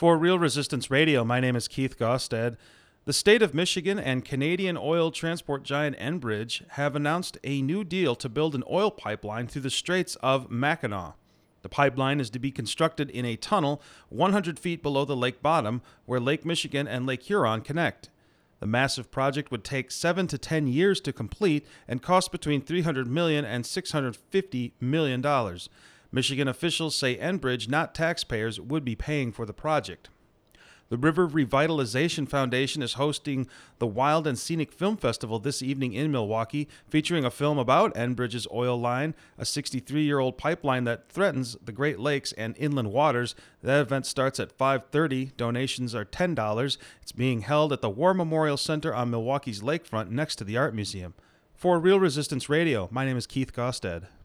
For Real Resistance Radio, my name is Keith Gosted. The state of Michigan and Canadian oil transport giant Enbridge have announced a new deal to build an oil pipeline through the Straits of Mackinac. The pipeline is to be constructed in a tunnel 100 feet below the lake bottom, where Lake Michigan and Lake Huron connect. The massive project would take 7 to 10 years to complete and cost between $300 million and $650 million. Michigan officials say Enbridge, not taxpayers, would be paying for the project. The River Revitalization Foundation is hosting the Wild and Scenic Film Festival this evening in Milwaukee, featuring a film about Enbridge's oil line, a 63-year-old pipeline that threatens the Great Lakes and inland waters. That event starts at 5:30. Donations are $10. It's being held at the War Memorial Center on Milwaukee's lakefront next to the Art Museum. For Real Resistance Radio, my name is Keith Gosted.